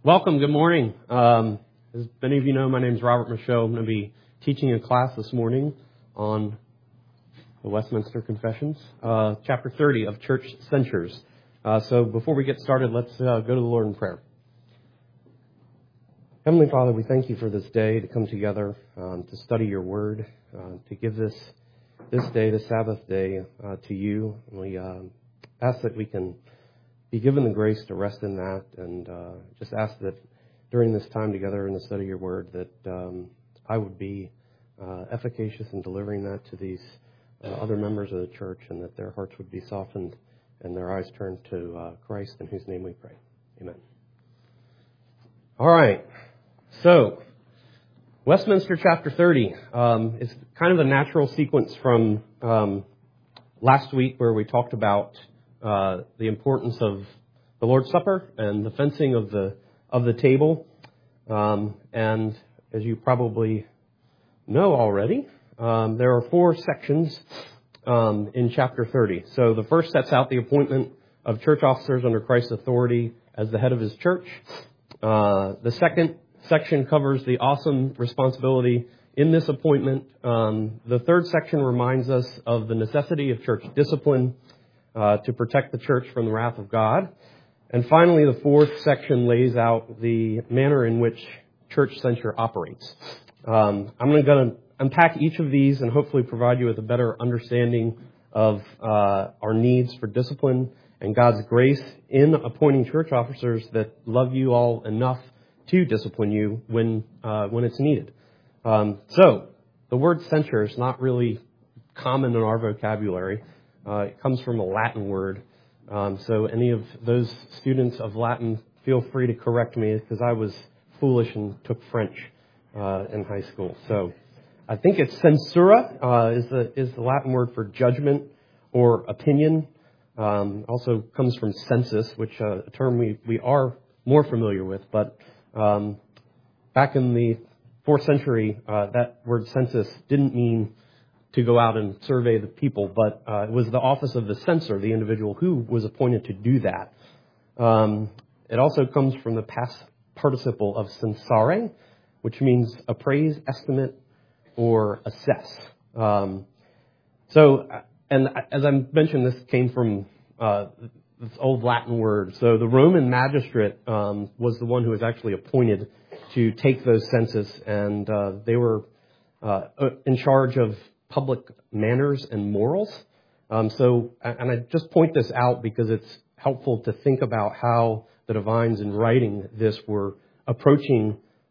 Welcome. Good morning. As many of you know, my name is Robert Michaud. I'm going to be teaching a class this morning on the Westminster Confessions, chapter 30 of Church Censures. So before we get started, let's go to the Lord in prayer. Heavenly Father, we thank you for this day to come together to study your word, to give this day, the Sabbath day, to you. And we ask that we can be given the grace to rest in that, and just ask that during this time together in the study of your word that I would be efficacious in delivering that to these other members of the church, and that their hearts would be softened and their eyes turned to Christ, in whose name we pray. Amen. All right. So, Westminster chapter 30 is kind of a natural sequence from last week, where we talked about the importance of the Lord's Supper and the fencing of the table. And as you probably know already, there are 4 sections in chapter 30. So the first sets out the appointment of church officers under Christ's authority as the head of his church. The second section covers the awesome responsibility in this appointment. The third section reminds us of the necessity of church discipline to protect the church from the wrath of God. And finally, the fourth section lays out the manner in which church censure operates. I'm going to unpack each of these and hopefully provide you with a better understanding of our needs for discipline and God's grace in appointing church officers that love you all enough to discipline you when it's needed. So, the word censure is not really common in our vocabulary. It comes from a Latin word. So any of those students of Latin, feel free to correct me, because I was foolish and took French in high school. So I think it's censura is the Latin word for judgment or opinion. Also comes from census, which a term we are more familiar with. But back in the 4th century, that word census didn't mean to go out and survey the people, but it was the office of the censor, the individual who was appointed to do that. It also comes from the past participle of censare, which means appraise, estimate, or assess. And as I mentioned, this came from this old Latin word. So the Roman magistrate was the one who was actually appointed to take those census, and they were in charge of public manners and morals. And I just point this out because it's helpful to think about how the divines in writing this were approaching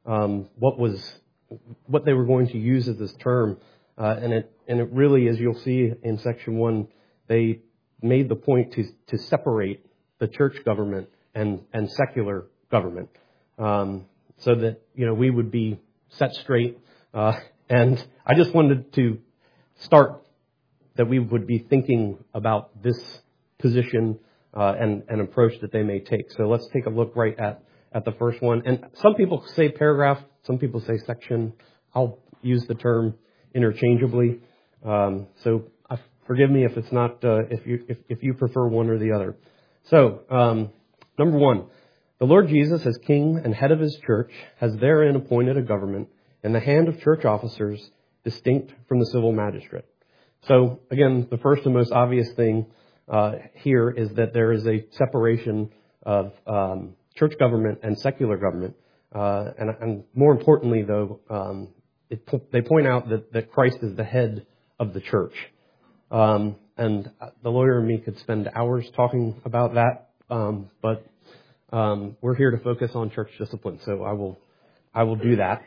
what they were going to use as this term. And it really, as you'll see in section 1, they made the point to separate the church government and secular government, so that we would be set straight. And I just wanted to start that we would be thinking about this position and approach that they may take. So let's take a look right at the first one. And some people say paragraph, some people say section. I'll use the term interchangeably. So forgive me if it's not if you prefer one or the other. So number 1, the Lord Jesus, as King and head of his church, has therein appointed a government in the hand of church officers, distinct from the civil magistrate. So, again, the first and most obvious thing here is that there is a separation of church government and secular government. And more importantly, though, they point out that Christ is the head of the church. And the lawyer and me could spend hours talking about that, but we're here to focus on church discipline, so I will do that.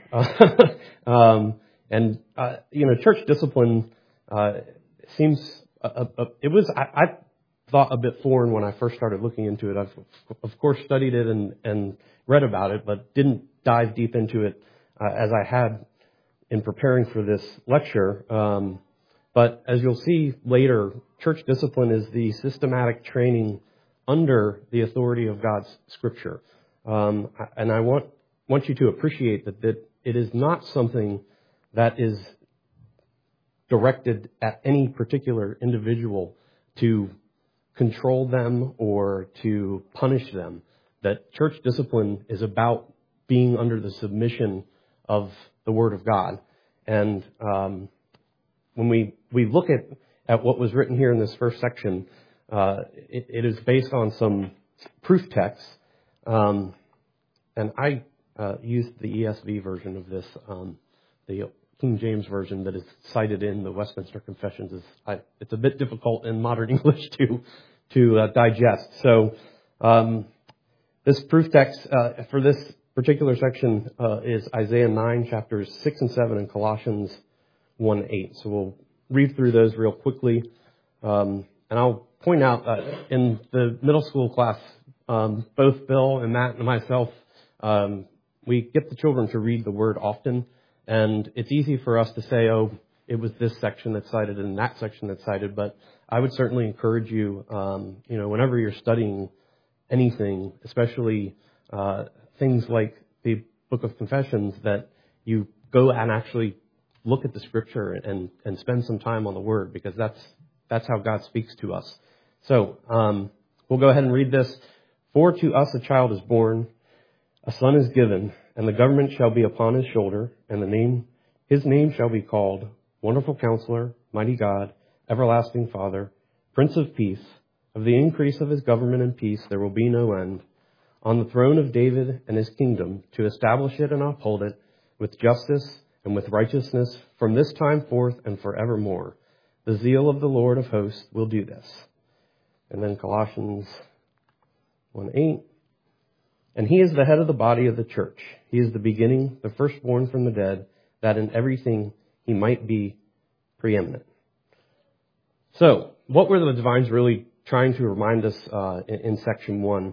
And church discipline seems I thought a bit foreign when I first started looking into it. I've of course studied it and read about it, but didn't dive deep into it as I had in preparing for this lecture. But as you'll see later, church discipline is the systematic training under the authority of God's Scripture, and I want you to appreciate that it is not something that is directed at any particular individual to control them or to punish them, that church discipline is about being under the submission of the Word of God. And when we look at what was written here in this first section, it is based on some proof texts. And I used the ESV version of this. The King James version that is cited in the Westminster Confessions it's a bit difficult in modern English to digest. So this proof text for this particular section is Isaiah 9, chapters 6 and 7, and Colossians 1:8. So we'll read through those real quickly. And I'll point out in the middle school class, both Bill and Matt and myself, we get the children to read the Word often. And it's easy for us to say, oh, it was this section that's cited and that section that's cited. But I would certainly encourage you, whenever you're studying anything, especially things like the Book of Confessions, that you go and actually look at the Scripture and spend some time on the Word, because that's how God speaks to us. So we'll go ahead and read this. For to us a child is born, a son is given, and the government shall be upon his shoulder, and his name shall be called Wonderful Counselor, Mighty God, Everlasting Father, Prince of Peace. Of the increase of his government and peace there will be no end. On the throne of David and his kingdom, to establish it and uphold it with justice and with righteousness from this time forth and forevermore. The zeal of the Lord of hosts will do this. And then Colossians 1:8. And he is the head of the body of the church. He is the beginning, the firstborn from the dead, that in everything he might be preeminent. So, what were the divines really trying to remind us in section 1?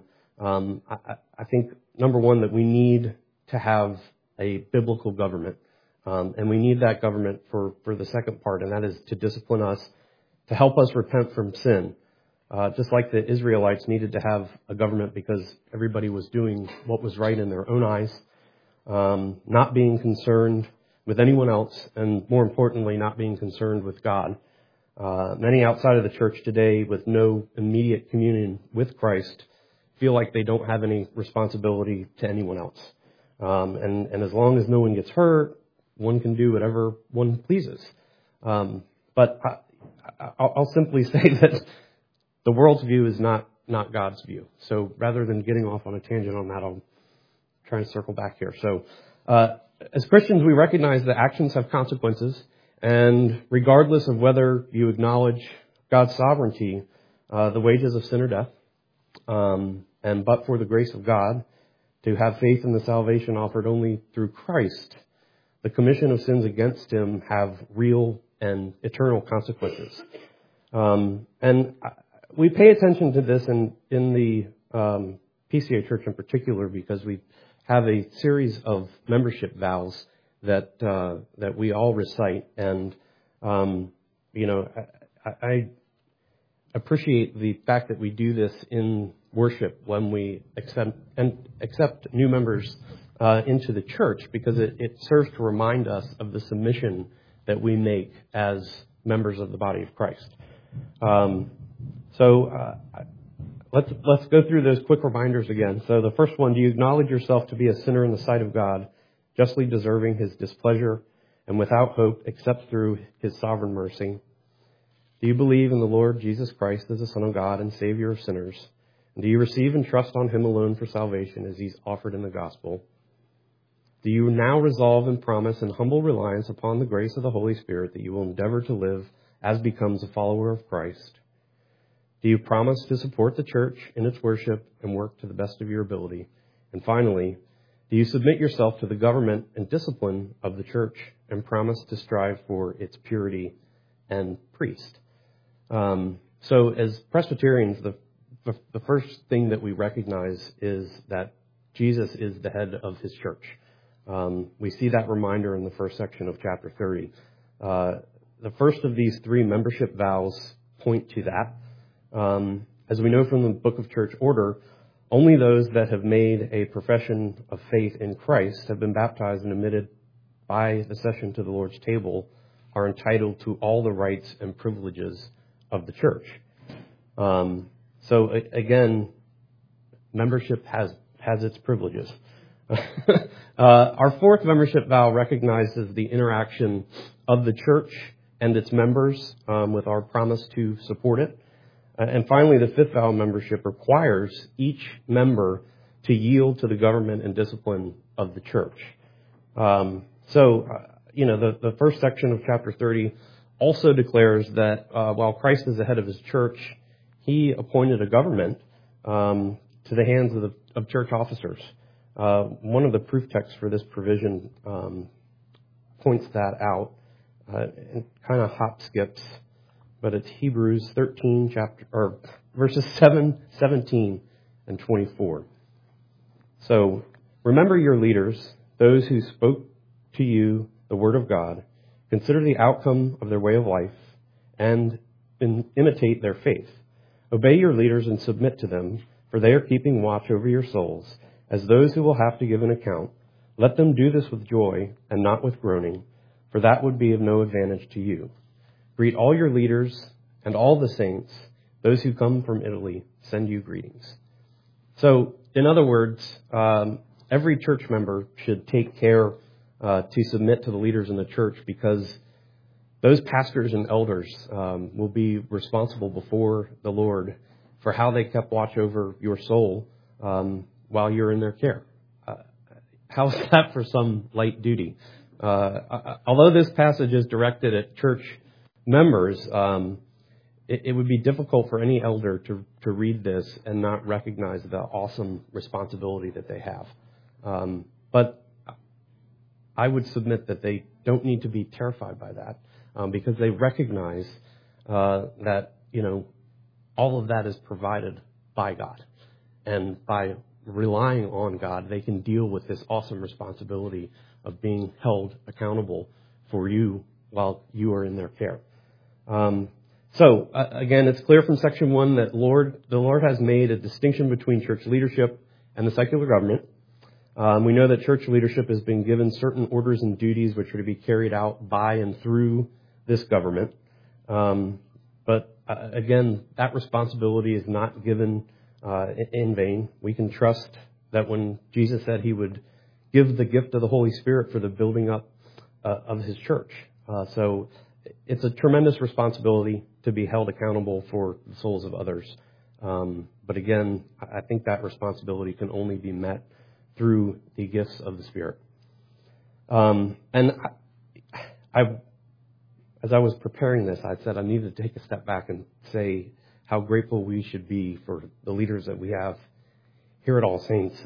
I think, number one, that we need to have a biblical government. And we need that government for the second part, and that is to discipline us, to help us repent from sin. Just like the Israelites needed to have a government because everybody was doing what was right in their own eyes, not being concerned with anyone else, and more importantly, not being concerned with God. Many outside of the church today with no immediate communion with Christ feel like they don't have any responsibility to anyone else. And as long as no one gets hurt, one can do whatever one pleases. But I'll simply say that the world's view is not God's view. So rather than getting off on a tangent on that, I'll try and circle back here. So as Christians, we recognize that actions have consequences. And regardless of whether you acknowledge God's sovereignty, the wages of sin are death. And but for the grace of God, to have faith in the salvation offered only through Christ, the commission of sins against him have real and eternal consequences. And we pay attention to this in the PCA Church in particular because we have a series of membership vows that we all recite. And, I appreciate the fact that we do this in worship when we accept new members into the church, because it serves to remind us of the submission that we make as members of the body of Christ. Let's go through those quick reminders again. So the first one: do you acknowledge yourself to be a sinner in the sight of God, justly deserving his displeasure and without hope except through his sovereign mercy? Do you believe in the Lord Jesus Christ as the Son of God and Savior of sinners? And do you receive and trust on him alone for salvation as he's offered in the gospel? Do you now resolve and promise in humble reliance upon the grace of the Holy Spirit that you will endeavor to live as becomes a follower of Christ? Do you promise to support the church in its worship and work to the best of your ability? And finally, do you submit yourself to the government and discipline of the church and promise to strive for its purity and priest? So as Presbyterians, the first thing that we recognize is that Jesus is the head of his church. We see that reminder in the first section of chapter 30. The first of these three membership vows point to that. As we know from the Book of Church Order, only those that have made a profession of faith in Christ, have been baptized and admitted by the session to the Lord's table, are entitled to all the rights and privileges of the church. So again, membership has its privileges. Our fourth membership vow recognizes the interaction of the church and its members with our promise to support it. And finally, the fifth vow of membership requires each member to yield to the government and discipline of the church. The first section of chapter 30 also declares that while Christ is the head of his church, he appointed a government to the hands of church officers. One of the proof texts for this provision points that out. And kind of hop skips, but it's Hebrews 13 verses 7, 17, and 24. So remember your leaders, those who spoke to you the word of God. Consider the outcome of their way of life and imitate their faith. Obey your leaders and submit to them, for they are keeping watch over your souls as those who will have to give an account. Let them do this with joy and not with groaning, for that would be of no advantage to you. Greet all your leaders and all the saints. Those who come from Italy send you greetings. So, in other words, every church member should take care to submit to the leaders in the church, because those pastors and elders will be responsible before the Lord for how they kept watch over your soul while you're in their care. How's that for some light duty? Although this passage is directed at church members, it would be difficult for any elder to read this and not recognize the awesome responsibility that they have. But I would submit that they don't need to be terrified by that, because they recognize that, all of that is provided by God. And by relying on God, they can deal with this awesome responsibility of being held accountable for you while you are in their care. Again, it's clear from section 1 that the Lord has made a distinction between church leadership and the secular government. We know that church leadership has been given certain orders and duties which are to be carried out by and through this government. Again, that responsibility is not given in vain. We can trust that when Jesus said he would give the gift of the Holy Spirit for the building up of his church. So it's a tremendous responsibility to be held accountable for the souls of others. But again, I think that responsibility can only be met through the gifts of the Spirit. As I was preparing this, I said I needed to take a step back and say how grateful we should be for the leaders that we have here at All Saints.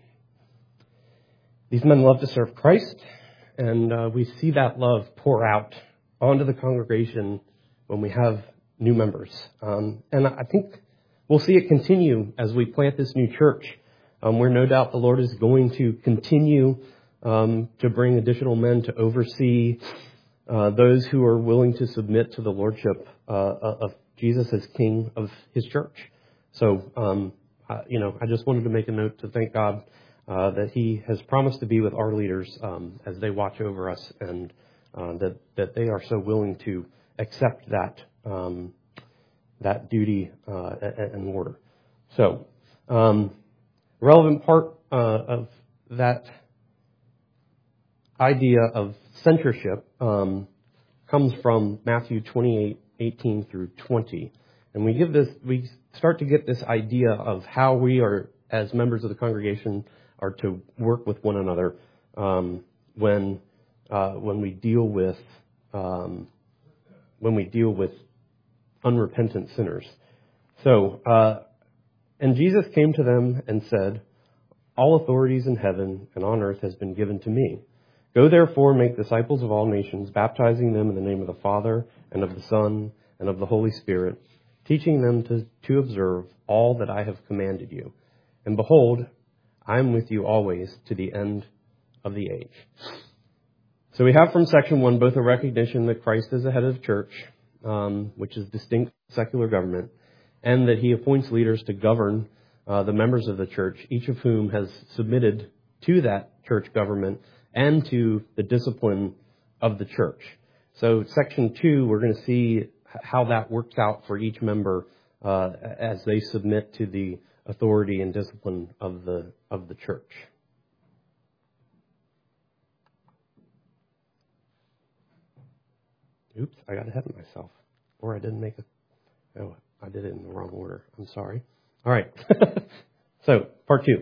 These men love to serve Christ, and we see that love pour out onto the congregation when we have new members. And I think we'll see it continue as we plant this new church, where no doubt the Lord is going to continue to bring additional men to oversee those who are willing to submit to the lordship of Jesus as King of his church. So, I just wanted to make a note to thank God that he has promised to be with our leaders as they watch over us, and that they are so willing to accept that duty and order. So, relevant part of that idea of censorship comes from Matthew 28:18 through 20. And we start to get this idea of how we are, as members of the congregation, are to work with one another when we deal with unrepentant sinners. So, and Jesus came to them and said, "All authorities in heaven and on earth has been given to me. Go therefore and make disciples of all nations, baptizing them in the name of the Father and of the Son and of the Holy Spirit, teaching them to observe all that I have commanded you. And behold, I am with you always to the end of the age." So we have from section 1 both a recognition that Christ is the head of the church, which is distinct from secular government, and that he appoints leaders to govern the members of the church, each of whom has submitted to that church government and to the discipline of the church. So section 2, we're going to see how that works out for each member as they submit to the authority and discipline of the church. Oops, I got ahead of myself. Or I didn't I did it in the wrong order. I'm sorry. All right. So, part 2.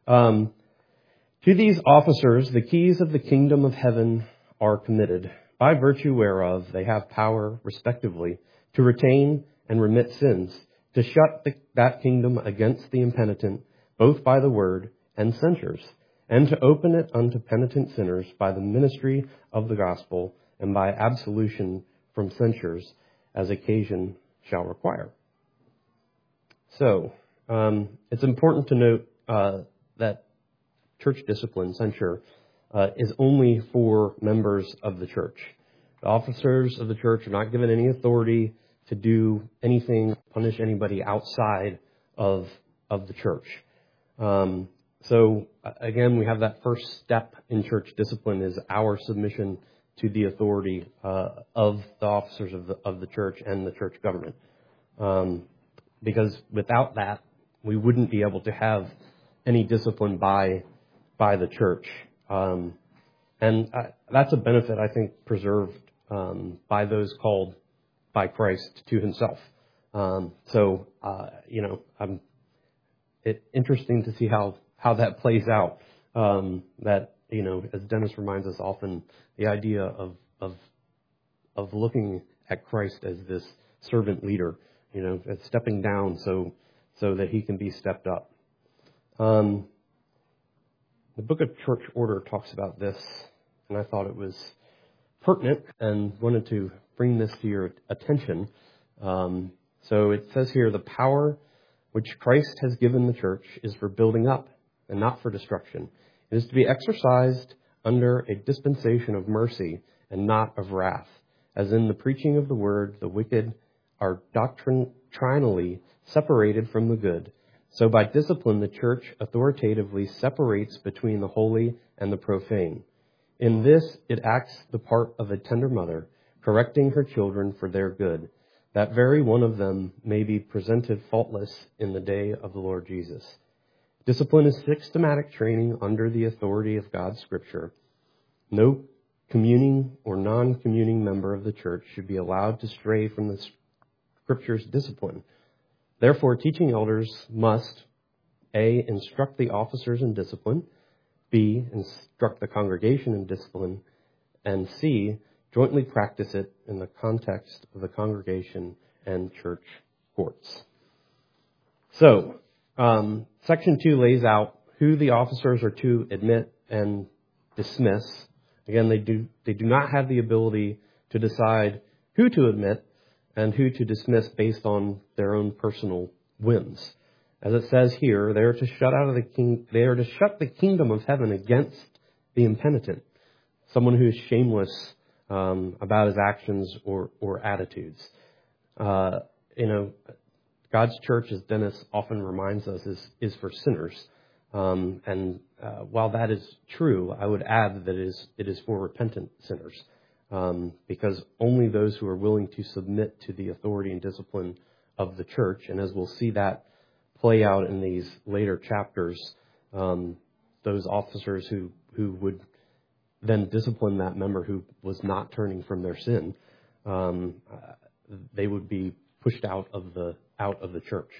To these officers, the keys of the kingdom of heaven are committed, by virtue whereof they have power, respectively, to retain and remit sins, to shut that kingdom against the impenitent, both by the word and censures, and to open it unto penitent sinners by the ministry of the gospel, and by absolution from censures, as occasion shall require. So, it's important to note that church discipline, censure, is only for members of the church. The officers of the church are not given any authority to do anything, punish anybody outside of the church. So, again, we have that first step in church discipline is our submission to the authority of the officers of the church and the church government. Because without that, we wouldn't be able to have any discipline by the church. And that's a benefit, I think, preserved by those called by Christ to himself. It's interesting to see how that plays out. That, as Dennis reminds us often, the idea of looking at Christ as this servant leader, as stepping down so that he can be stepped up. The Book of Church Order talks about this, and I thought it was pertinent and wanted to bring this to your attention. So it says here, the power which Christ has given the church is for building up and not for destruction. It is to be exercised under a dispensation of mercy and not of wrath. As in the preaching of the word, the wicked are doctrinally separated from the good. So by discipline, the church authoritatively separates between the holy and the profane. In this, it acts the part of a tender mother, correcting her children for their good, that very one of them may be presented faultless in the day of the Lord Jesus. Discipline is systematic training under the authority of God's Scripture. No communing or non-communing member of the church should be allowed to stray from the Scripture's discipline. Therefore, teaching elders must, A, instruct the officers in discipline, B, instruct the congregation in discipline, and C, jointly practice it in the context of the congregation and church courts. So, Section 2 lays out who the officers are to admit and dismiss. Again, they do not have the ability to decide who to admit and who to dismiss based on their own personal whims. As it says here, they are to shut the kingdom of heaven against the impenitent, someone who is shameless about his actions or attitudes. God's church, as Dennis often reminds us, is for sinners. And while that is true, I would add that it is for repentant sinners. Because only those who are willing to submit to the authority and discipline of the church, and as we'll see that play out in these later chapters, those officers who would then discipline that member who was not turning from their sin, they would be pushed out of the church.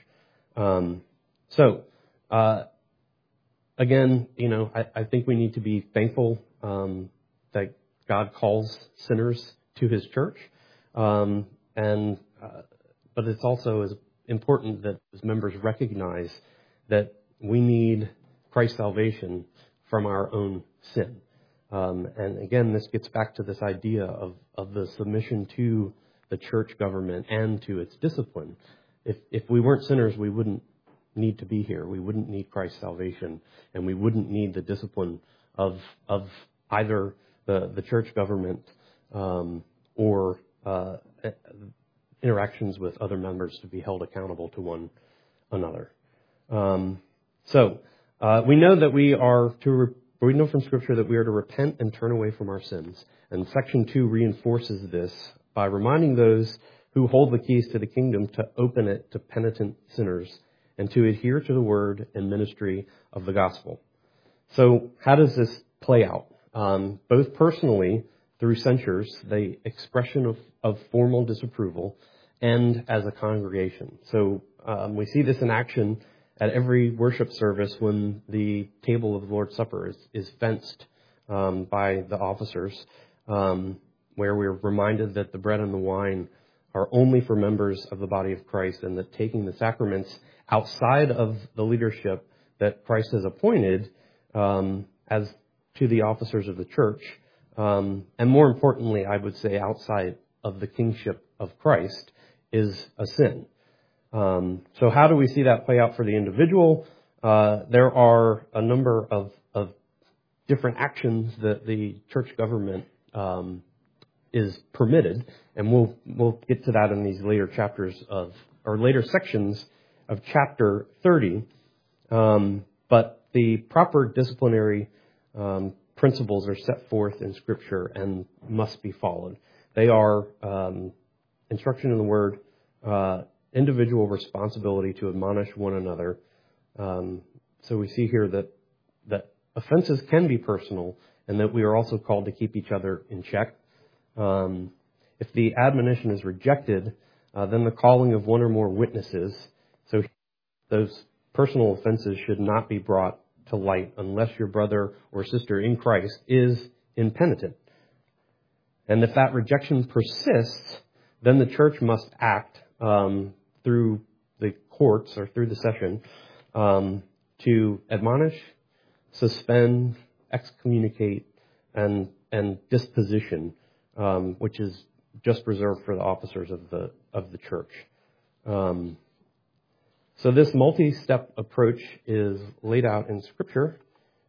Again, I think we need to be thankful that God calls sinners to his church. But it's also as important that as members recognize that we need Christ's salvation from our own sin. And again, this gets back to this idea of the submission to the church government and to its discipline. If we weren't sinners, we wouldn't need to be here. We wouldn't need Christ's salvation, and we wouldn't need the discipline of either the church government or interactions with other members to be held accountable to one another. We know that we know from Scripture that we are to repent and turn away from our sins. And Section 2 reinforces this by reminding those who hold the keys to the kingdom to open it to penitent sinners and to adhere to the word and ministry of the gospel. So how does this play out? Both personally, through censures, the expression of formal disapproval, and as a congregation. So we see this in action at every worship service when the table of the Lord's Supper is fenced by the officers, where we're reminded that the bread and the wine are only for members of the body of Christ, and that taking the sacraments outside of the leadership that Christ has appointed as to the officers of the church, and more importantly, I would say outside of the kingship of Christ, is a sin. So how do we see that play out for the individual? There are a number of different actions that the church government is permitted, and we'll get to that in these later chapters later sections of chapter 30. But the proper disciplinary principles are set forth in Scripture and must be followed. They are instruction in the Word, individual responsibility to admonish one another. So we see here that offenses can be personal, and that we are also called to keep each other in check. If the admonition is rejected, then the calling of one or more witnesses. So those personal offenses should not be brought to light unless your brother or sister in Christ is impenitent. And if that rejection persists, then the church must act through the courts or through the session to admonish, suspend, excommunicate, and disposition, which is just reserved for the officers of the church. So this multi-step approach is laid out in Scripture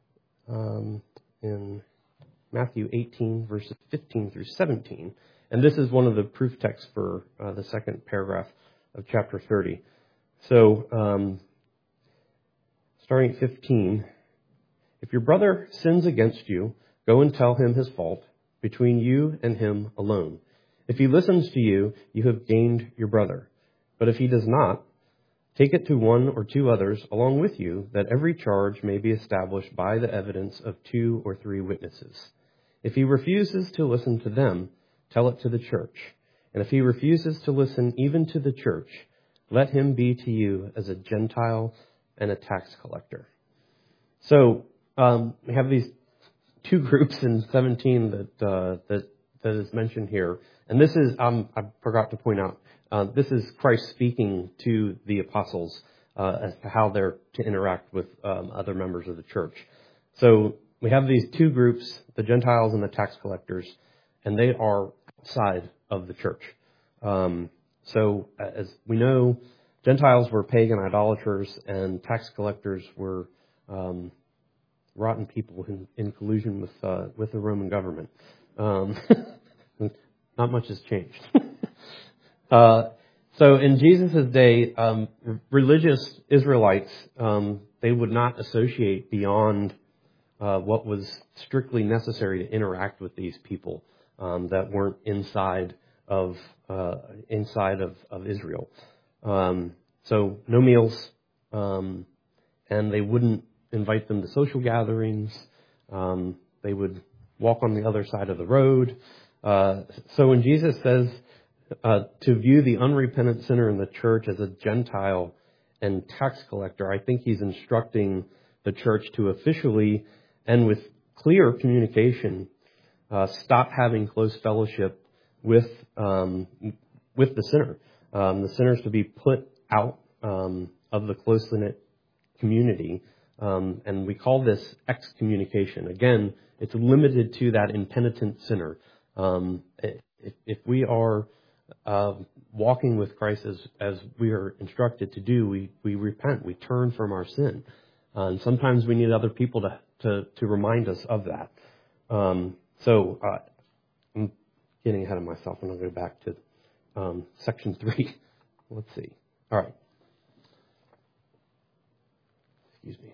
in Matthew 18, verses 15 through 17. And this is one of the proof texts for the second paragraph of chapter 30. So starting at 15, if your brother sins against you, go and tell him his fault between you and him alone. If he listens to you, you have gained your brother. But if he does not, take it to one or two others along with you, that every charge may be established by the evidence of 2 or 3 witnesses. If he refuses to listen to them, tell it to the church. And if he refuses to listen even to the church, let him be to you as a Gentile and a tax collector. So we have these 2 groups in 17 that is mentioned here. And this is, I forgot to point out, this is Christ speaking to the apostles as to how they're to interact with other members of the church. So we have these 2 groups, the Gentiles and the tax collectors, and they are outside of the church. So as we know, Gentiles were pagan idolaters, and tax collectors were rotten people in collusion with the Roman government. Not much has changed. So in Jesus' day, religious Israelites, they would not associate beyond what was strictly necessary to interact with these people that weren't inside of Israel. So no meals, and they wouldn't invite them to social gatherings. They would walk on the other side of the road. So when Jesus says to view the unrepentant sinner in the church as a Gentile and tax collector, I think he's instructing the church to officially and with clear communication stop having close fellowship with the sinner. The sinner is to be put out of the close-knit community, and we call this excommunication. Again, it's limited to that impenitent sinner. If we are walking with Christ as we are instructed to do, we repent, we turn from our sin. And sometimes we need other people to remind us of that. So I'm getting ahead of myself, and I'll go back to section 3. Let's see. All right. Excuse me.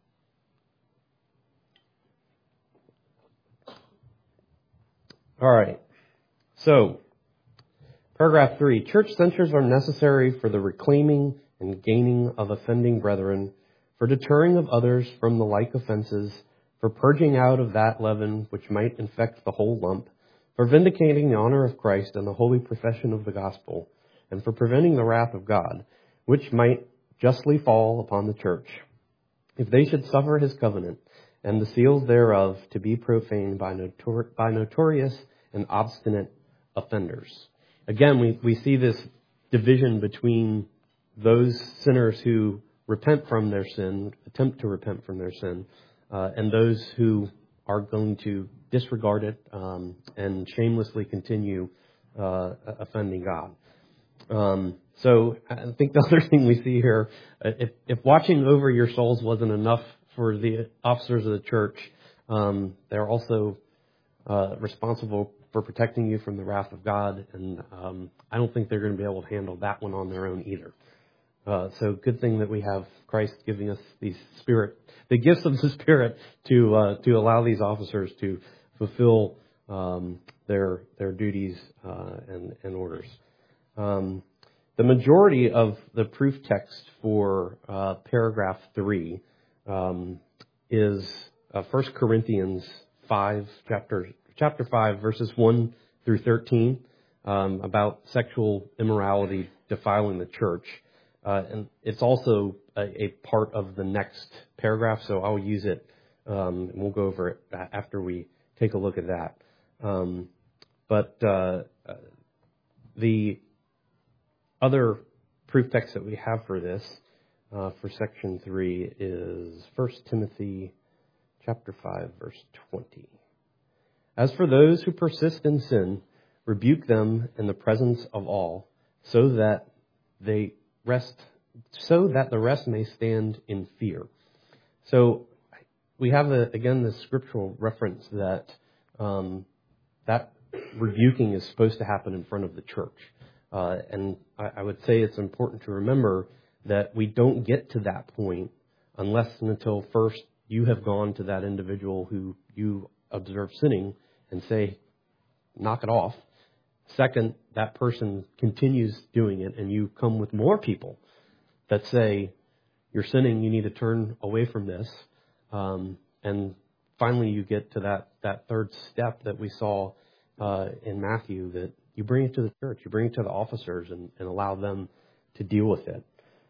All right. So, paragraph 3. Church censures are necessary for the reclaiming and gaining of offending brethren, for deterring of others from the like offenses, for purging out of that leaven which might infect the whole lump, for vindicating the honor of Christ and the holy profession of the gospel, and for preventing the wrath of God, which might justly fall upon the church, if they should suffer his covenant, and the seals thereof to be profaned by notorious and obstinate offenders. Again, we see this division between those sinners who repent from their sin, attempt to repent from their sin, and those who are going to disregard it and shamelessly continue offending God. So I think the other thing we see here, if watching over your souls wasn't enough for the officers of the church, they're also responsible for protecting you from the wrath of God, and I don't think they're going to be able to handle that one on their own either. So good thing that we have Christ giving us the gifts of the Spirit to allow these officers to fulfill their duties and orders. The majority of the proof text for paragraph 3 is 1 Corinthians 5, chapter 5, verses 1 through 13, about sexual immorality defiling the church. And it's also a part of the next paragraph, so I'll use it, and we'll go over it after we take a look at that. But the other proof text that we have for this, for section 3, is 1 Timothy chapter 5, verse 20. As for those who persist in sin, rebuke them in the presence of all, so that the rest may stand in fear. So we have again the scriptural reference that that rebuking is supposed to happen in front of the church. And I would say it's important to remember that we don't get to that point unless and until first you have gone to that individual who you observe sinning and say, knock it off. Second, that person continues doing it and you come with more people that say, you're sinning, you need to turn away from this. And finally you get to that third step that we saw in Matthew, that you bring it to the church, you bring it to the officers and allow them to deal with it.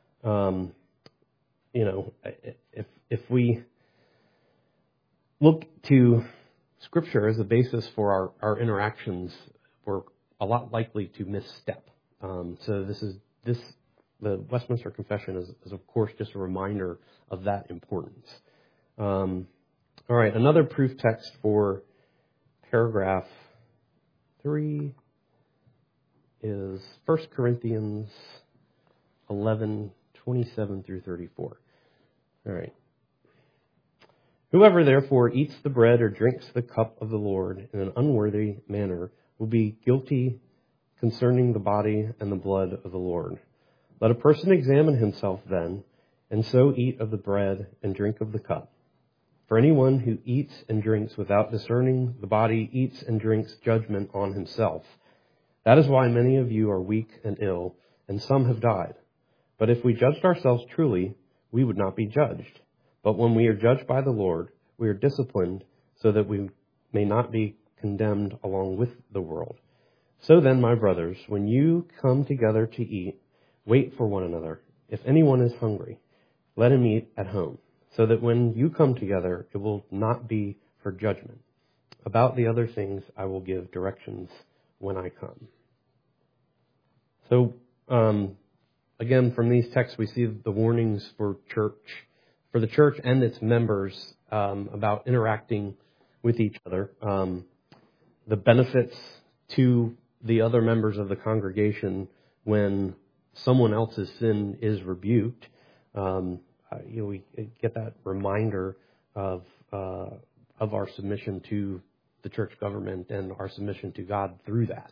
If we look to Scripture as a basis for our interactions, we're a lot likely to misstep. So the Westminster Confession is of course just a reminder of that importance. All right, another proof text for paragraph 3 is 1 Corinthians 11, 27 through 34. All right. Whoever therefore eats the bread or drinks the cup of the Lord in an unworthy manner will be guilty concerning the body and the blood of the Lord. Let a person examine himself then, and so eat of the bread and drink of the cup. For anyone who eats and drinks without discerning the body eats and drinks judgment on himself. That is why many of you are weak and ill, and some have died. But if we judged ourselves truly, we would not be judged. But when we are judged by the Lord, we are disciplined so that we may not be condemned along with the world. So then, my brothers, when you come together to eat, wait for one another. If anyone is hungry, let him eat at home, so that when you come together, it will not be for judgment. About the other things, I will give directions when I come. So, again, from these texts, we see the warnings for the church and its members about interacting with each other, the benefits to the other members of the congregation when someone else's sin is rebuked. We get that reminder of our submission to the church government and our submission to God through that.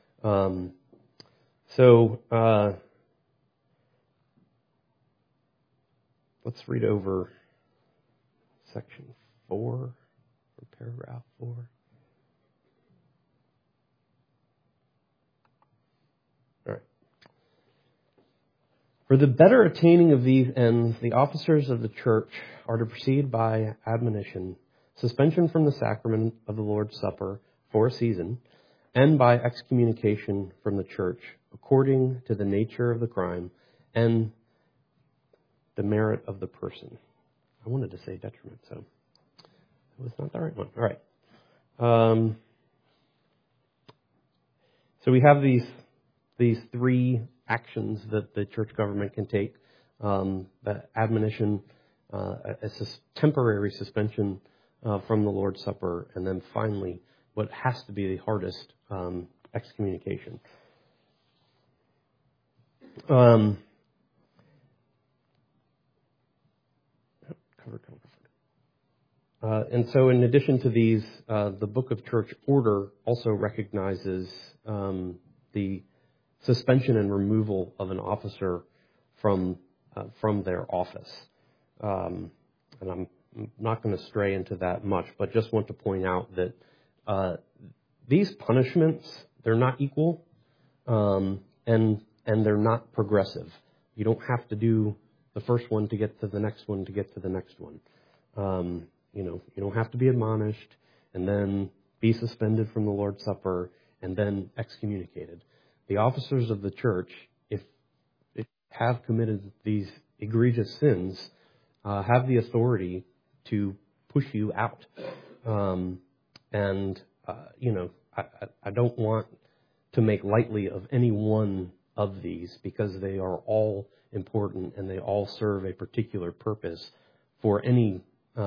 Let's read over section 4 or paragraph 4. All right. For the better attaining of these ends, the officers of the church are to proceed by admonition, suspension from the sacrament of the Lord's Supper for a season, and by excommunication from the church, according to the nature of the crime and the merit of the person. I wanted to say detriment, so it was not the right one. All right. So we have these three actions that the church government can take: the admonition, a temporary suspension from the Lord's Supper, and then finally, what has to be the hardest, excommunication. And so in addition to these, the Book of Church Order also recognizes the suspension and removal of an officer from their office. And I'm not going to stray into that much, but just want to point out that these punishments, they're not equal, and they're not progressive. You don't have to do the first one to get to the next one to get to the next one. You don't have to be admonished and then be suspended from the Lord's Supper and then excommunicated. The officers of the church, if they have committed these egregious sins, have the authority to push you out. I don't want to make lightly of any one of these, because they are all important and they all serve a particular purpose for any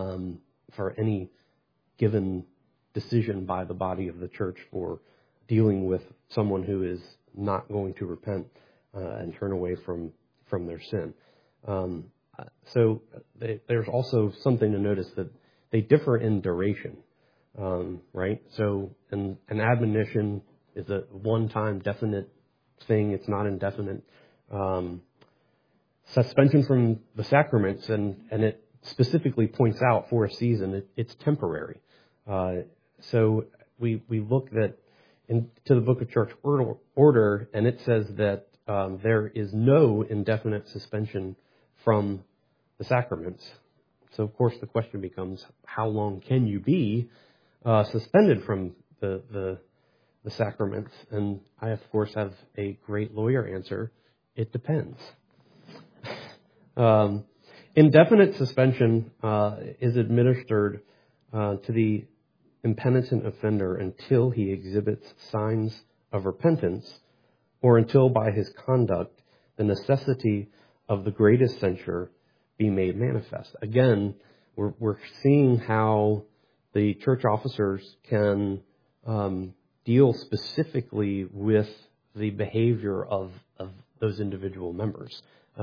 given decision by the body of the church for dealing with someone who is not going to repent and turn away from their sin. So there's also something to notice, that they differ in duration, right? So an admonition is a one-time definite thing. It's not indefinite. Suspension from the sacraments, and it specifically points out for a season, it's temporary. So we look into the Book of Church Order, and it says that there is no indefinite suspension from the sacraments. So of course the question becomes, how long can you be suspended from the sacraments? And I of course have a great lawyer answer: it depends. Indefinite suspension is administered to the impenitent offender until he exhibits signs of repentance, or until by his conduct the necessity of the greatest censure be made manifest. Again, we're seeing how the church officers can deal specifically with the behavior of those individual members.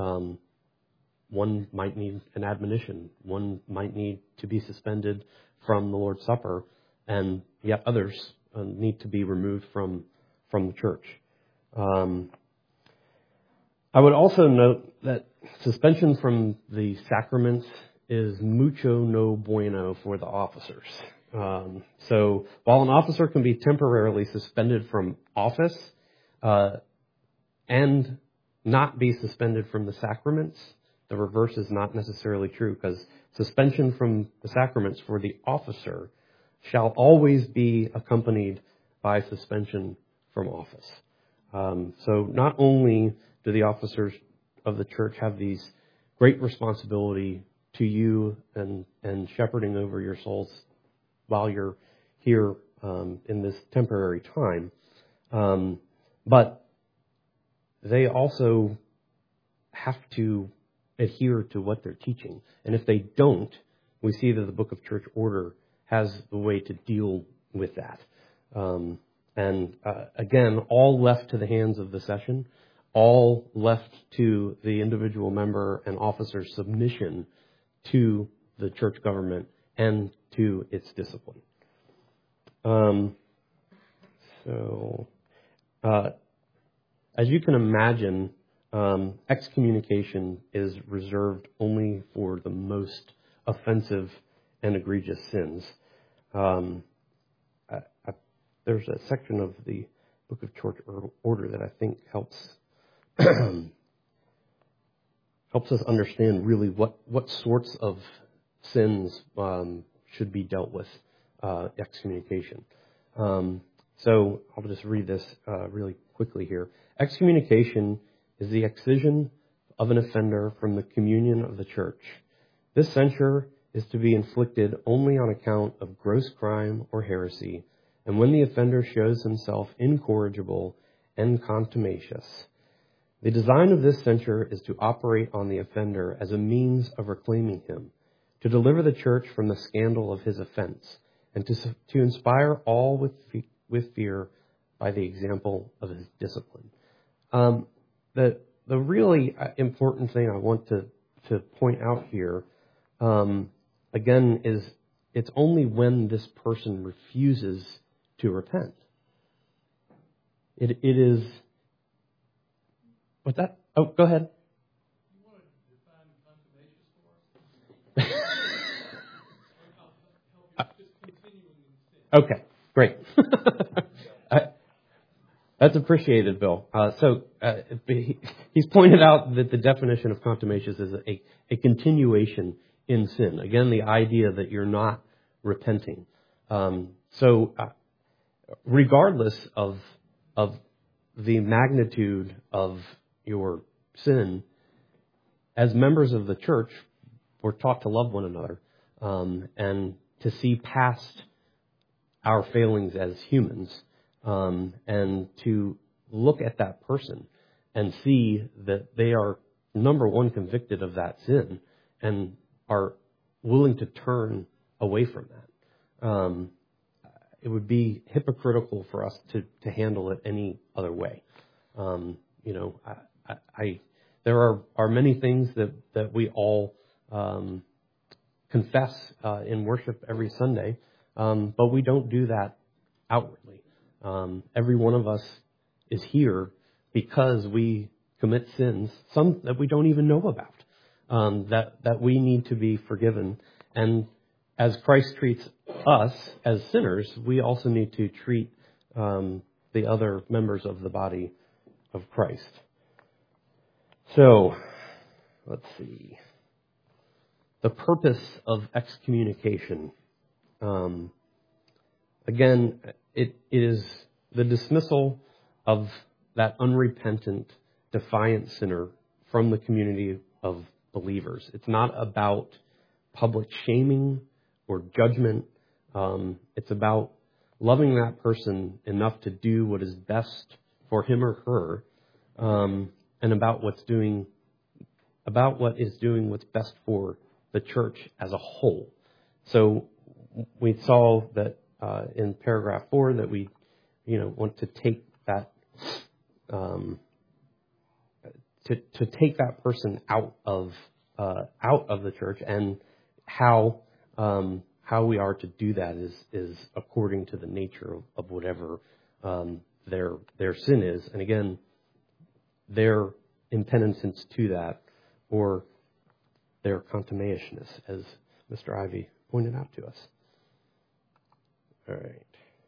One might need an admonition. One might need to be suspended from the Lord's Supper, and yet others need to be removed from the church. I would also note that suspension from the sacraments is mucho no bueno for the officers. So while an officer can be temporarily suspended from office and not be suspended from the sacraments, the reverse is not necessarily true, because suspension from the sacraments for the officer shall always be accompanied by suspension from office. So not only do the officers of the church have these great responsibility to you and shepherding over your souls while you're here in this temporary time, but they also have to adhere to what they're teaching. And if they don't, we see that the Book of Church Order has the way to deal with that. Again, all left to the hands of the session, all left to the individual member and officer's submission to the church government and to its discipline. As you can imagine, excommunication is reserved only for the most offensive and egregious sins. There's a section of the Book of Church Order that I think helps helps us understand really what sorts of sins should be dealt with excommunication. So I'll just read this really quickly here. Excommunication is the excision of an offender from the communion of the church. This censure is to be inflicted only on account of gross crime or heresy, and when the offender shows himself incorrigible and contumacious. The design of this censure is to operate on the offender as a means of reclaiming him, to deliver the church from the scandal of his offense, and to inspire all with fear by the example of his discipline. The really important thing I want to point out here, again, is it's only when this person refuses to repent. It is. What's that? Oh, go ahead. You want to define contumacious for us? Okay, great. That's appreciated, Bill. He's pointed out that the definition of contumacious is a continuation in sin. Again, the idea that you're not repenting. Regardless of the magnitude of your sin, as members of the church, we're taught to love one another and to see past our failings as humans, and to look at that person and see that they are, number one, convicted of that sin and are willing to turn away from that. It would be hypocritical for us to handle it any other way. There are many things that we all confess in worship every Sunday, but we don't do that outwardly. Every one of us is here because we commit sins, some that we don't even know about, that we need to be forgiven. And as Christ treats us as sinners, we also need to treat the other members of the body of Christ. So, let's see. The purpose of excommunication. Again, it is the dismissal of that unrepentant, defiant sinner from the community of believers. It's not about public shaming or judgment. It's about loving that person enough to do what is best for him or her, and about what is doing what's best for the church as a whole. So we saw that in paragraph 4 that we, want to take that to take that person out of the church, and how we are to do that is according to the nature of whatever their sin is, and again, their impenitence to that, or their contumaciousness, as Mr. Ivy pointed out to us. All right.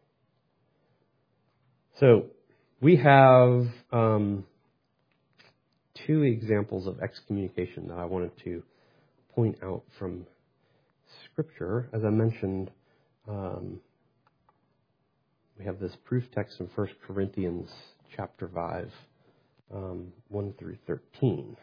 So we have 2 examples of excommunication that I wanted to point out from Scripture. As I mentioned, we have this proof text in 1 Corinthians chapter 5, 1 through 13.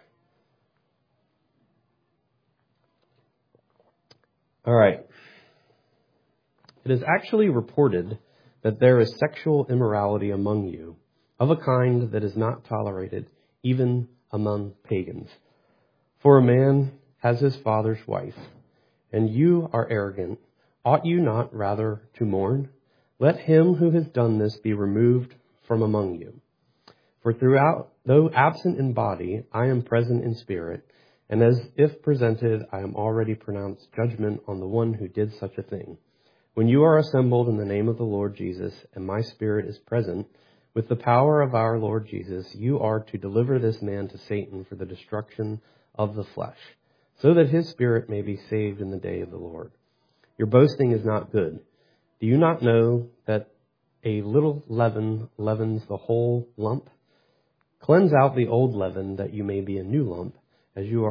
All right. It is actually reported that there is sexual immorality among you, of a kind that is not tolerated even among pagans. For a man has his father's wife, and you are arrogant. Ought you not rather to mourn? Let him who has done this be removed from among you. For though absent in body, I am present in spirit, and as if presented, I am already pronounced judgment on the one who did such a thing. When you are assembled in the name of the Lord Jesus, and my spirit is present, with the power of our Lord Jesus, you are to deliver this man to Satan for the destruction of the flesh, so that his spirit may be saved in the day of the Lord. Your boasting is not good. Do you not know that a little leaven leavens the whole lump? Cleanse out the old leaven, that you may be a new lump, as you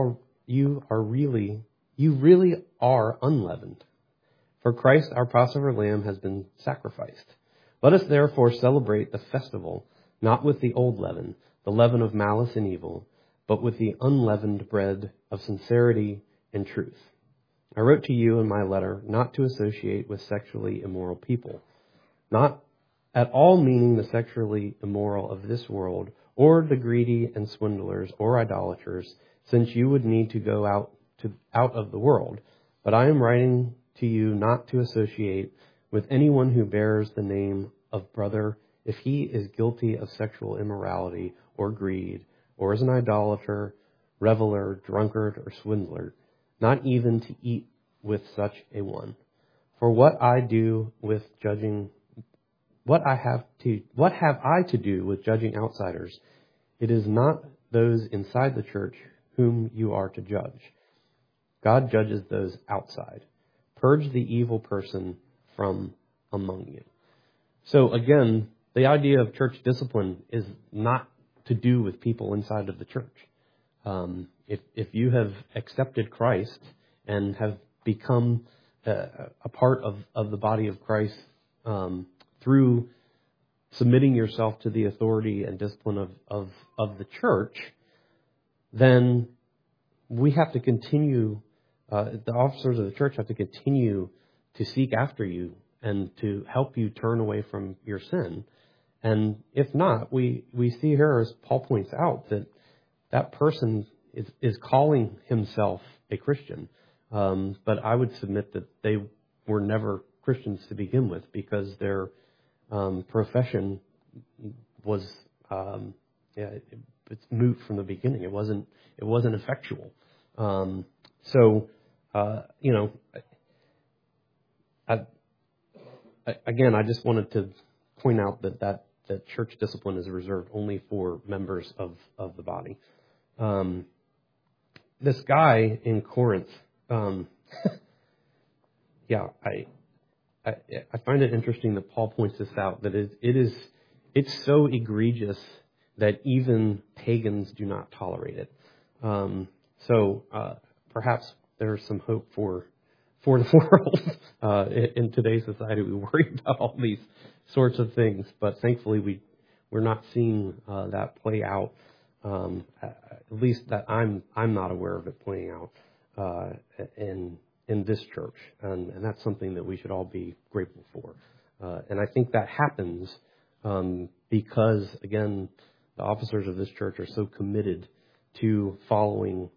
really are unleavened. For Christ, our Passover lamb, has been sacrificed. Let us therefore celebrate the festival, not with the old leaven, the leaven of malice and evil, but with the unleavened bread of sincerity and truth. I wrote to you in my letter not to associate with sexually immoral people, not at all meaning the sexually immoral of this world, or the greedy and swindlers or idolaters, since you would need to go out of the world. But I am writing to you not to associate with anyone who bears the name of brother if he is guilty of sexual immorality or greed, or is an idolater, reveler, drunkard, or swindler, not even to eat with such a one. For what have I to do with judging outsiders? It is not those inside the church whom you are to judge. God judges those outside. Purge the evil person from among you. So again, the idea of church discipline is not to do with people inside of the church. If you have accepted Christ and have become a part of the body of Christ through submitting yourself to the authority and discipline of the church, then we have to continue, the officers of the church have to continue to seek after you and to help you turn away from your sin. And if not, we see here, as Paul points out, that person is calling himself a Christian. But I would submit that they were never Christians to begin with, because their profession was it's moot from the beginning. It wasn't effectual. I just wanted to point out that church discipline is reserved only for members of the body. This guy in Corinth, I find it interesting that Paul points this out, that it's so egregious that even pagans do not tolerate it. Perhaps there's some hope for the world. In today's society, we worry about all these sorts of things, but thankfully we're not seeing that play out. At least that I'm not aware of it playing out in this church, and that's something that we should all be grateful for. And I think that happens because, again, the officers of this church are so committed to following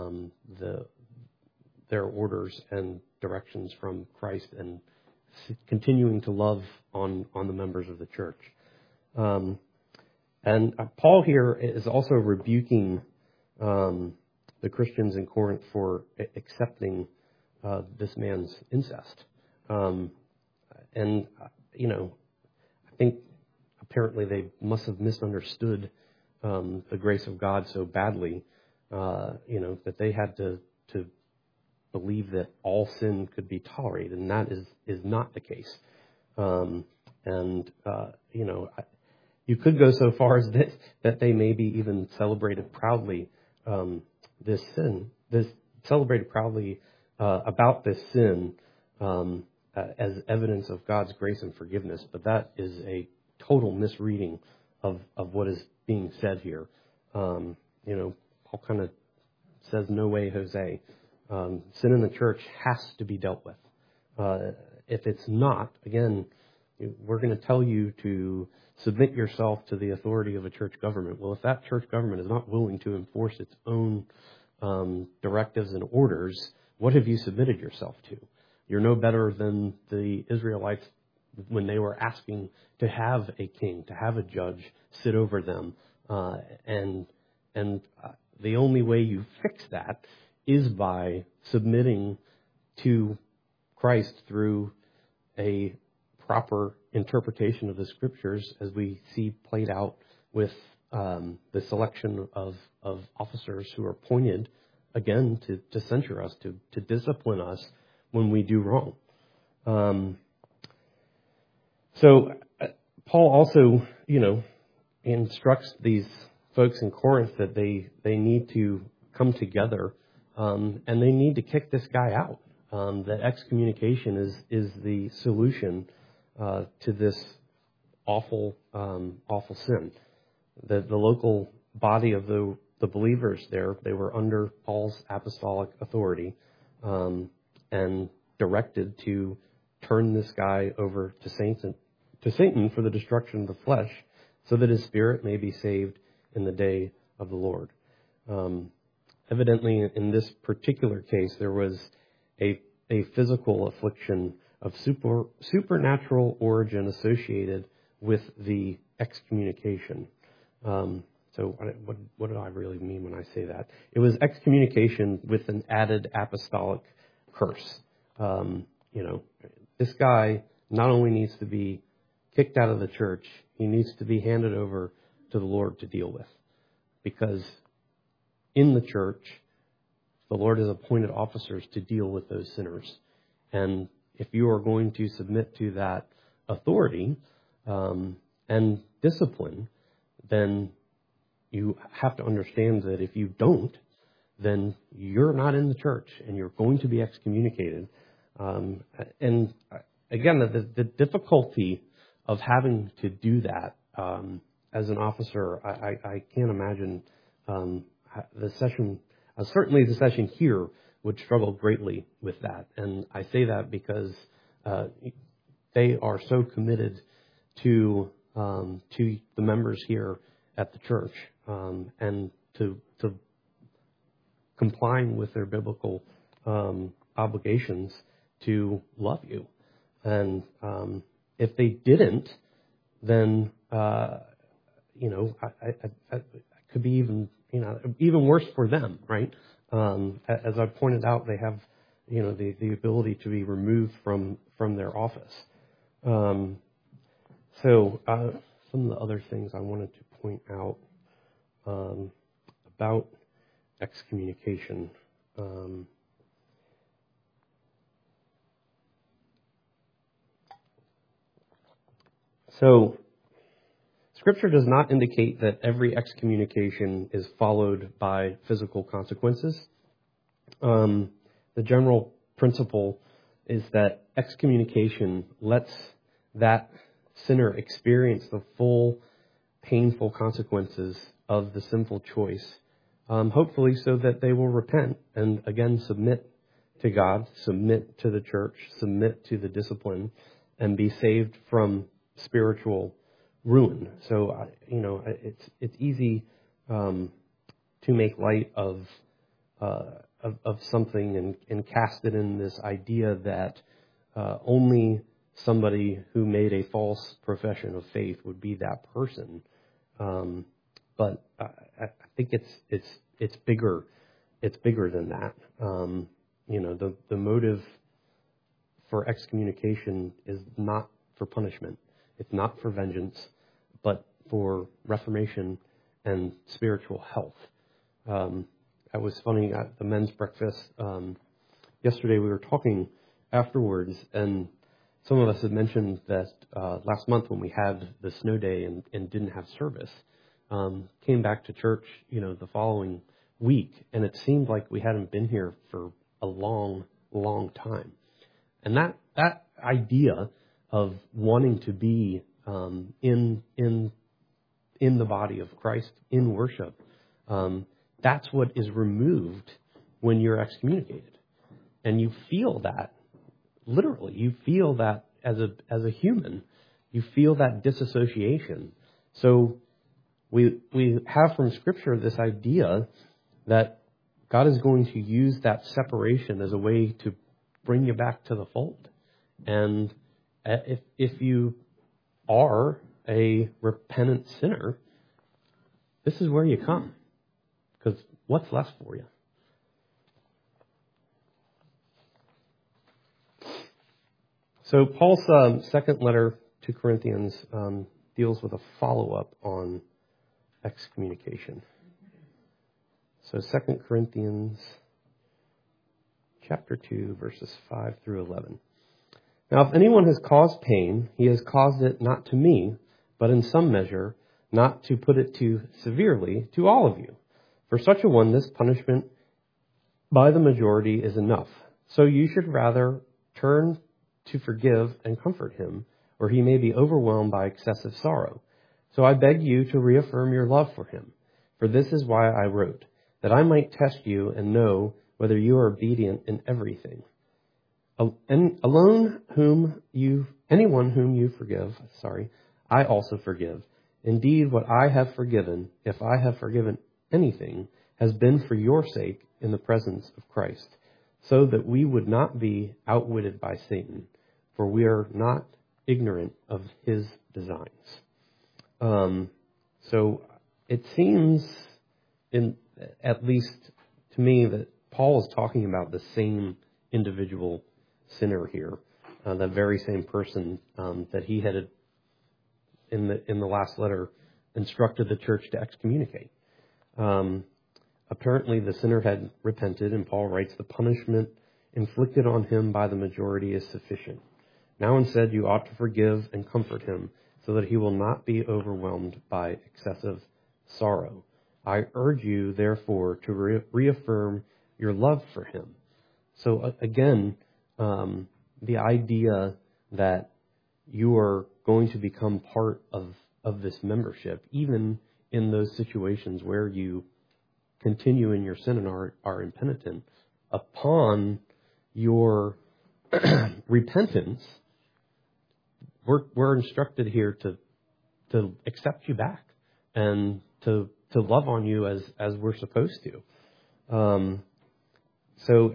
their orders and directions from Christ and continuing to love on the members of the church. And Paul here is also rebuking the Christians in Corinth for accepting this man's incest. I think apparently they must have misunderstood the grace of God so badly, that they had to believe that all sin could be tolerated, and that is not the case. You could go so far as that they maybe even celebrated proudly about this sin as evidence of God's grace and forgiveness, but that is a total misreading of what is being said here. Paul kind of says, "No way, Jose." Sin in the church has to be dealt with. If it's not, again, we're going to tell you to submit yourself to the authority of a church government. Well, if that church government is not willing to enforce its own directives and orders, what have you submitted yourself to? You're no better than the Israelites when they were asking to have a king, to have a judge sit over them. And the only way you fix that is by submitting to Christ through a proper interpretation of the Scriptures, as we see played out with the selection of officers who are appointed, again, to censure us, to discipline us when we do wrong. So Paul also, instructs these folks in Corinth that they need to come together, and they need to kick this guy out. That excommunication is the solution to this awful sin. The local body of the believers there, they were under Paul's apostolic authority, and directed to turn this guy over to Satan for the destruction of the flesh, so that his spirit may be saved in the day of the Lord. Evidently, in this particular case, there was a physical affliction of supernatural origin associated with the excommunication. So what do I really mean when I say that? It was excommunication with an added apostolic curse. This guy not only needs to be kicked out of the church, he needs to be handed over to the Lord to deal with. Because in the church, the Lord has appointed officers to deal with those sinners. And if you are going to submit to that authority and discipline, then you have to understand that if you don't, then you're not in the church and you're going to be excommunicated. And again, the difficulty of having to do that as an officer, I can't imagine the session. Certainly the session here would struggle greatly with that. And I say that because they are so committed to the members here at the church and to complying with their biblical obligations to love you. And if they didn't, then it could be even worse for them, right? As I pointed out, they have the ability to be removed from their office. So some of the other things I wanted to point out about excommunication. So Scripture does not indicate that every excommunication is followed by physical consequences. The general principle is that excommunication lets that sinner experience the full painful consequences of the sinful choice, hopefully so that they will repent and again submit to God, submit to the church, submit to the discipline, and be saved from spiritual ruin. So, it's easy to make light of something and cast it in this idea that only somebody who made a false profession of faith would be that person. But I think it's bigger. It's bigger than that. The motive for excommunication is not for punishment. It's not for vengeance, but for reformation and spiritual health. That was funny at the men's breakfast. Yesterday we were talking afterwards, and some of us had mentioned that last month when we had the snow day and didn't have service, came back to church, the following week, and it seemed like we hadn't been here for a long, long time. And that idea of wanting to be in the body of Christ, in worship, that's what is removed when you're excommunicated. And you feel that, literally, you feel that as a human, you feel that disassociation. So we have from Scripture this idea that God is going to use that separation as a way to bring you back to the fold. And if you are a repentant sinner, this is where you come. Because what's left for you? So Paul's second letter to Corinthians deals with a follow-up on excommunication. So 2 Corinthians chapter 2, verses 5 through 11. Now, if anyone has caused pain, he has caused it not to me, but in some measure, not to put it too severely, to all of you. For such a one, this punishment by the majority is enough. So you should rather turn to forgive and comfort him, or he may be overwhelmed by excessive sorrow. So I beg you to reaffirm your love for him. For this is why I wrote, that I might test you and know whether you are obedient in everything. Anyone whom you forgive, I also forgive. Indeed, what I have forgiven, if I have forgiven anything, has been for your sake in the presence of Christ, so that we would not be outwitted by Satan, for we are not ignorant of his designs. So it seems, at least to me, that Paul is talking about the same individual sinner here, the very same person that he had in the last letter instructed the church to excommunicate. Apparently the sinner had repented, and Paul writes, the punishment inflicted on him by the majority is sufficient. Now instead you ought to forgive and comfort him, so that he will not be overwhelmed by excessive sorrow. I urge you, therefore, to reaffirm your love for him. So again, the idea that you are going to become part of this membership, even in those situations where you continue in your sin and are impenitent, upon your repentance, we're instructed here to accept you back and to love on you as we're supposed to. So,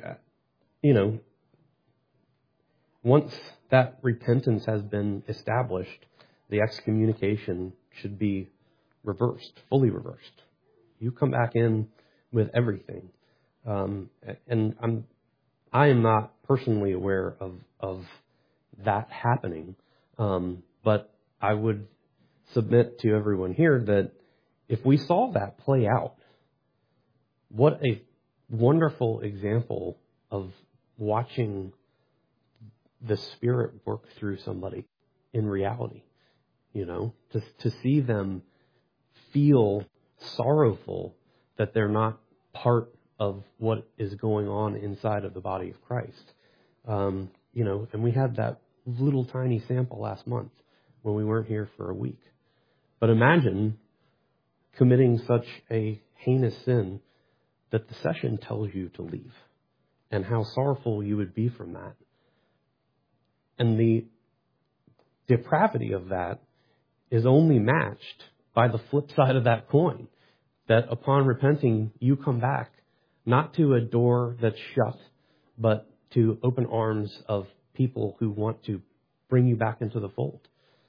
once that repentance has been established, the excommunication should be reversed, fully reversed. You come back in with everything. And I am not personally aware of that happening. But I would submit to everyone here that if we saw that play out, what a wonderful example of watching the Spirit work through somebody in reality, to see them feel sorrowful that they're not part of what is going on inside of the body of Christ. And we had that little tiny sample last month when we weren't here for a week. But imagine committing such a heinous sin that the session tells you to leave, and how sorrowful you would be from that. And the depravity of that is only matched by the flip side of that coin, that upon repenting, you come back not to a door that's shut, but to open arms of people who want to bring you back into the fold.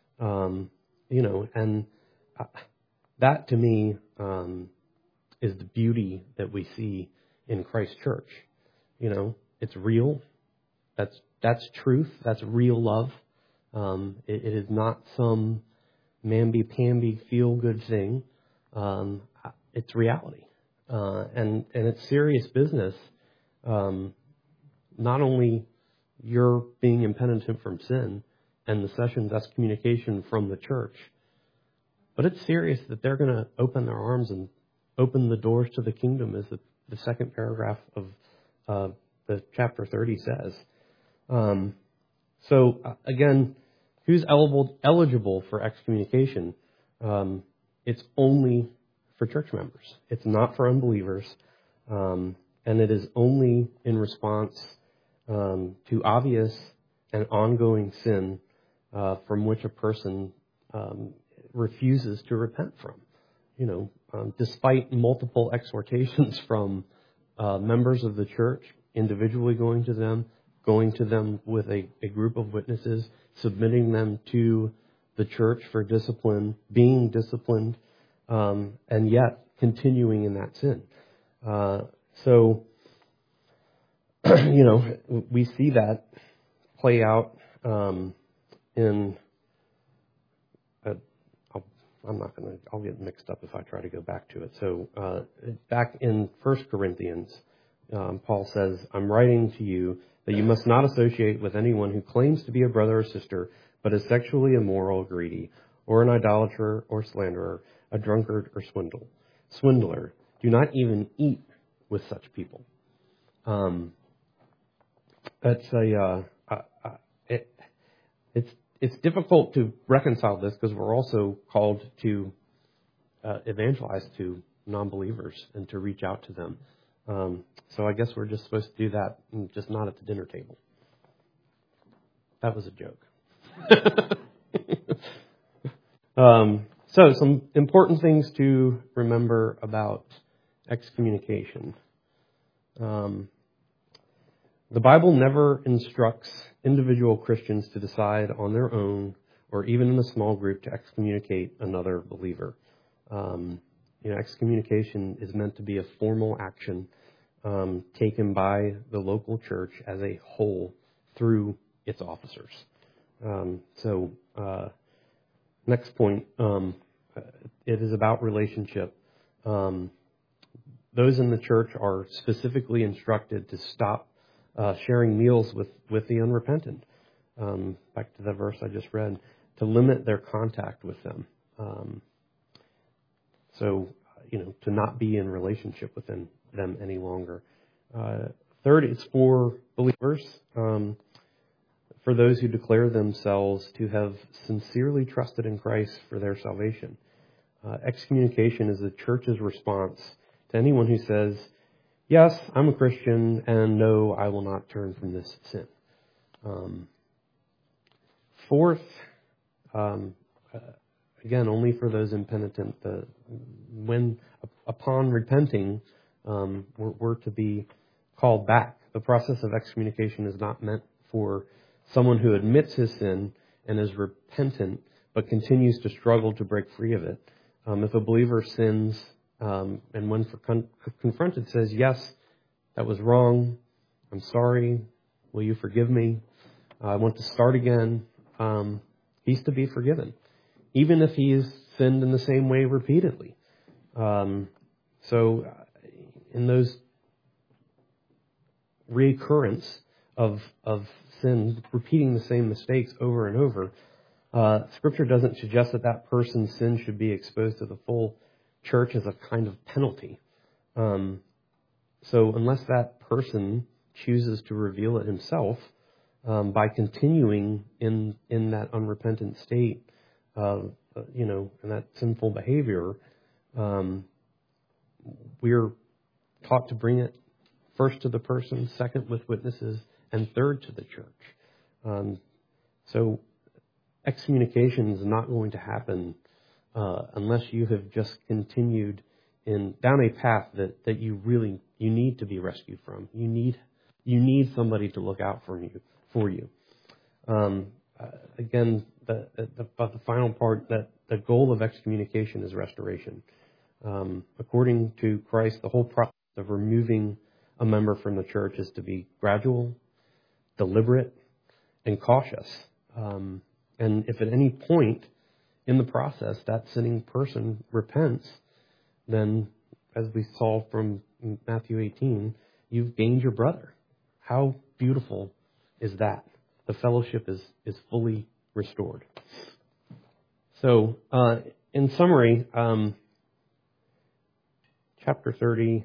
And that to me is the beauty that we see in Christ Church. It's real. That's truth. That's real love. It is not some mamby-pamby feel-good thing. It's reality. And it's serious business. Not only you're being impenitent from sin and the session's excommunication from the church, but it's serious that they're going to open their arms and open the doors to the kingdom, as the second paragraph of the chapter 30 says. So again, who's eligible for excommunication? It's only for church members. It's not for unbelievers. And it is only in response to obvious and ongoing sin from which a person refuses to repent from. Despite multiple exhortations from members of the church, individually going to them with a group of witnesses, submitting them to the church for discipline, being disciplined, and yet continuing in that sin. So, we see that play out in. I'll get mixed up if I try to go back to it. So, back in 1 Corinthians, Paul says, "I'm writing to you that you must not associate with anyone who claims to be a brother or sister, but is sexually immoral, greedy, or an idolater or slanderer, a drunkard or swindler. Do not even eat with such people. It's difficult to reconcile this because we're also called to evangelize to non-believers and to reach out to them. So I guess we're just supposed to do that, and just not at the dinner table. That was a joke. So some important things to remember about excommunication. The Bible never instructs individual Christians to decide on their own, or even in a small group, to excommunicate another believer. Excommunication is meant to be a formal action taken by the local church as a whole through its officers. Next point, it is about relationship. Those in the church are specifically instructed to stop sharing meals with the unrepentant. Back to the verse I just read, to limit their contact with them. To not be in relationship with them any longer. Third, it's for believers, for those who declare themselves to have sincerely trusted in Christ for their salvation. Excommunication is the church's response to anyone who says, yes, I'm a Christian, and no, I will not turn from this sin. Fourth, again, only for those impenitent, when upon repenting, we're to be called back. The process of excommunication is not meant for someone who admits his sin and is repentant, but continues to struggle to break free of it. If a believer sins, and when confronted says, yes, that was wrong, I'm sorry, will you forgive me? I want to start again, he's to be forgiven, even if he has sinned in the same way repeatedly. So in those reoccurrence of sin, repeating the same mistakes over and over, Scripture doesn't suggest that person's sin should be exposed to the full church as a kind of penalty. So unless that person chooses to reveal it himself, by continuing in that unrepentant state, in that sinful behavior, we're taught to bring it first to the person, second with witnesses, and third to the church. So excommunication is not going to happen unless you have just continued down a path that you need to be rescued from. You need somebody to look out for you. Again, the final part, that the goal of excommunication is restoration. According to Christ, the whole process of removing a member from the church is to be gradual, deliberate, and cautious. And if at any point in the process that sinning person repents, then, as we saw from Matthew 18, you've gained your brother. How beautiful is that? The fellowship is fully restored. So, in summary, chapter 30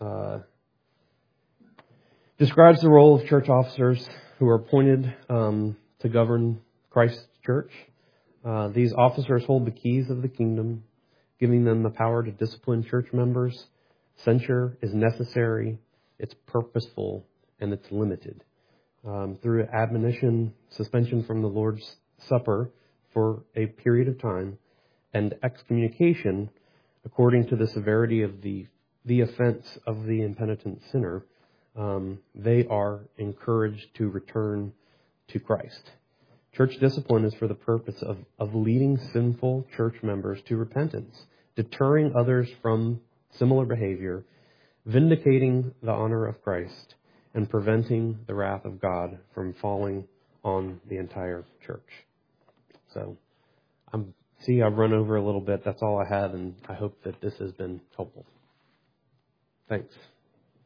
describes the role of church officers who are appointed to govern Christ's church. These officers hold the keys of the kingdom, giving them the power to discipline church members. Censure is necessary, it's purposeful, and it's limited. Through admonition, suspension from the Lord's Supper for a period of time, and excommunication, according to the severity of the offense of the impenitent sinner, they are encouraged to return to Christ. Church discipline is for the purpose of leading sinful church members to repentance, deterring others from similar behavior, vindicating the honor of Christ, and preventing the wrath of God from falling on the entire church. So, I've run over a little bit. That's all I had, and I hope that this has been helpful. Thanks.